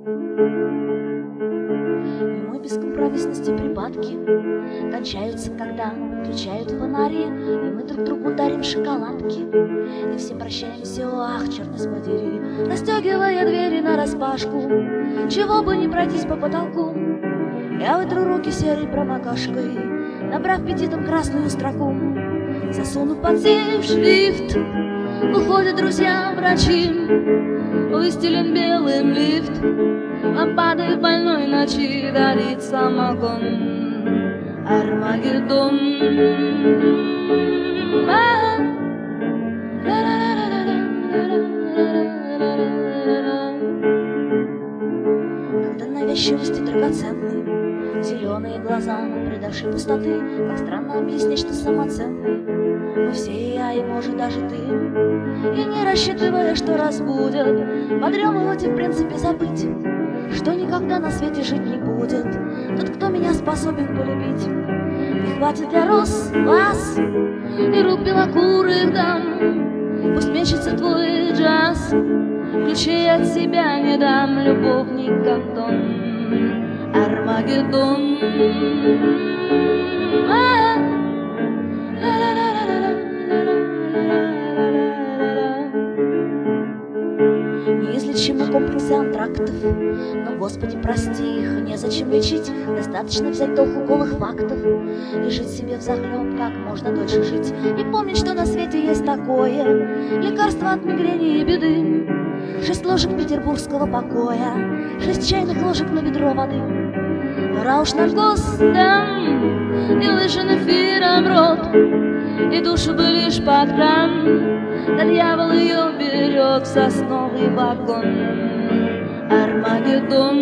И мы бескомпромиссности припадки кончаются, когда включают фонари, и мы друг другу дарим шоколадки. И все прощаемся, ах, черт нас подери, расстегивая двери нараспашку, чего бы не пройтись по потолку. Я вытру руки серой промокашкой, набрав петитом красную строку, засуну под сейф шрифт. Уходят друзья-врачи, выстелен белым лифт, лампады в больной ночи дарит самогон. Армагеддон. Когда навязчивости драгоценные, зеленые глаза, предавшие пустоты, как странно объяснить, что самоценный мы все, я и, может, даже ты. И не рассчитывая, что разбудят, подремывать и в принципе забыть, что никогда на свете жить не будет тот, кто меня способен полюбить. Не хватит для роз глаз и рук белокурых дам, пусть мечется твой джаз, ключей от себя не дам, любовник Антон. Армагеддон. Неизлечимы комплексы антрактов, но, Господи, прости их, незачем лечить, достаточно взять толку голых фактов и жить себе взахлеб, как можно дольше жить, и помнить, что на свете есть такое лекарство от мигрени и беды. 6 ложек петербургского покоя, 6 чайных ложек на ведро воды. Пора уж наш гостям и лишен эфиром рот, и душу бы лишь под кран, да дьявол ее берет в сосновый вагон. Армагеддон.